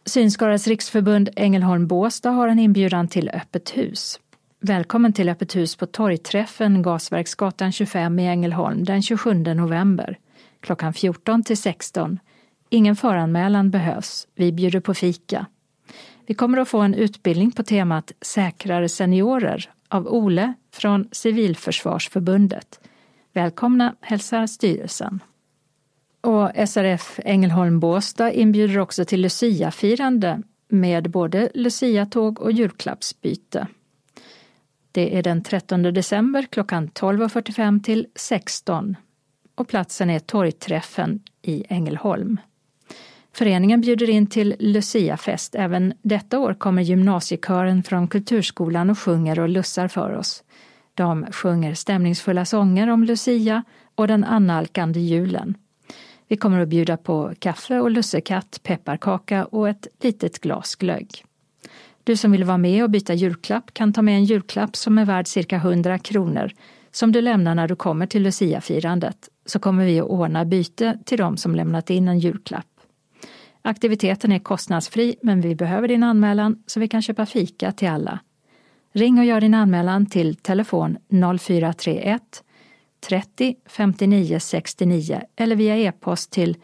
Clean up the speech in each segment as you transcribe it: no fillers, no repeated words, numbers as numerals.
Synskaras riksförbund Ängelholm Båstad har en inbjudan till öppet hus. Välkommen till öppet hus på torgträffen Gasverksgatan 25 i Ängelholm den 27 november. Klockan 14 till 16. Ingen föranmälan behövs. Vi bjuder på fika. Vi kommer att få en utbildning på temat Säkrare seniorer av Ole från Civilförsvarsförbundet. Välkomna, hälsar styrelsen. Och SRF Ängelholm Båstad inbjuder också till Lucia-firande med både Lucia-tåg och julklappsbyte. Det är den 13 december klockan 12.45 till 16 och platsen är torgträffen i Ängelholm. Föreningen bjuder in till Lucia-fest. Även detta år kommer gymnasiekören från kulturskolan och sjunger och lussar för oss. De sjunger stämningsfulla sånger om Lucia och den annalkande julen. Vi kommer att bjuda på kaffe och lussekatt, pepparkaka och ett litet glas glögg. Du som vill vara med och byta julklapp kan ta med en julklapp som är värd cirka 100 kronor som du lämnar när du kommer till Lucia-firandet. Så kommer vi att ordna byte till de som lämnat in en julklapp. Aktiviteten är kostnadsfri, men vi behöver din anmälan så vi kan köpa fika till alla. Ring och gör din anmälan till telefon 0431 30 59 69 eller via e-post till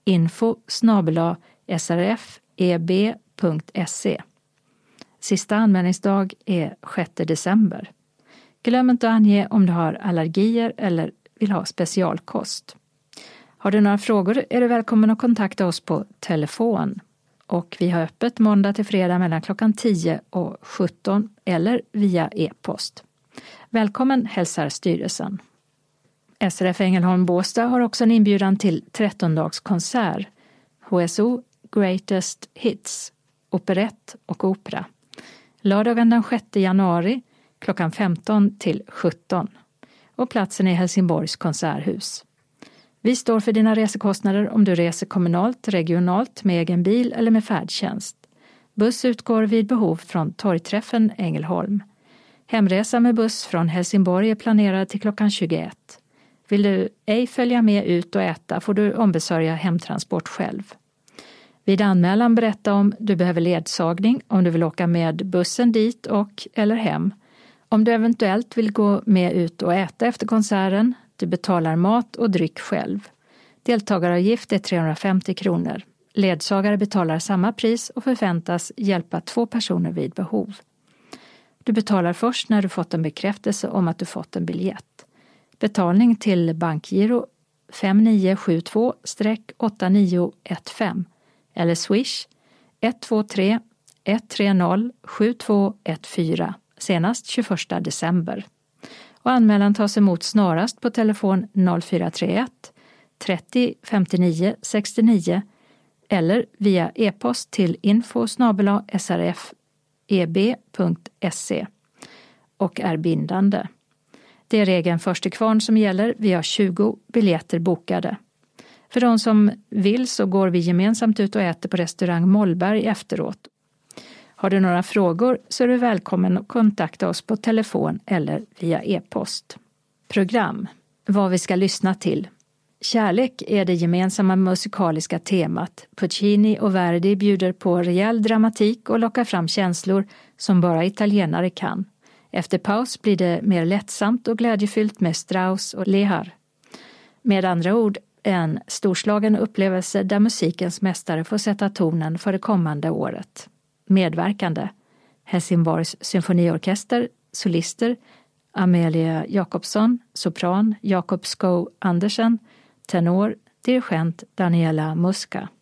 info@srfeb.se. Sista anmälningsdag är 6 december. Glöm inte att ange om du har allergier eller vill ha specialkost. Har du några frågor är du välkommen att kontakta oss på telefon. Och vi har öppet måndag till fredag mellan klockan 10 och 17 eller via e-post. Välkommen, hälsar styrelsen. SRF Ängelholm Båstad har också en inbjudan till 13-dagskonsert. HSO Greatest Hits, operett och opera. Lördagen den 6 januari klockan 15 till 17. Och platsen är Helsingborgs konserthus. Vi står för dina resekostnader om du reser kommunalt, regionalt, med egen bil eller med färdtjänst. Buss utgår vid behov från torgträffen Ängelholm. Hemresa med buss från Helsingborg är planerad till klockan 21. Vill du ej följa med ut och äta får du ombesörja hemtransport själv. Vid anmälan berätta om du behöver ledsagning, om du vill åka med bussen dit och eller hem. Om du eventuellt vill gå med ut och äta efter konserten, du betalar mat och dryck själv. Deltagaravgift är 350 kronor. Ledsagare betalar samma pris och förväntas hjälpa 2 personer vid behov. Du betalar först när du fått en bekräftelse om att du fått en biljett. Betalning till bankgiro 5972-8915 eller Swish 123 130 7214 senast 21 december. Och anmälan tas emot snarast på telefon 0431 30 59 69 eller via e-post till info@srfeb.se och är bindande. Det är regeln först till kvarn som gäller. Vi har 20 biljetter bokade. För de som vill så går vi gemensamt ut och äter på restaurang Mollberg efteråt. Har du några frågor så är du välkommen att kontakta oss på telefon eller via e-post. Program. Vad vi ska lyssna till. Kärlek är det gemensamma musikaliska temat. Puccini och Verdi bjuder på rejäl dramatik och lockar fram känslor som bara italienare kan. Efter paus blir det mer lättsamt och glädjefyllt med Strauss och Lehar. Med andra ord, en storslagen upplevelse där musikens mästare får sätta tonen för det kommande året. Medverkande: Helsingborgs symfoniorkester, solister, Amelia Jakobsson, sopran, Jakob Skov Andersen, tenor, dirigent Daniela Muska.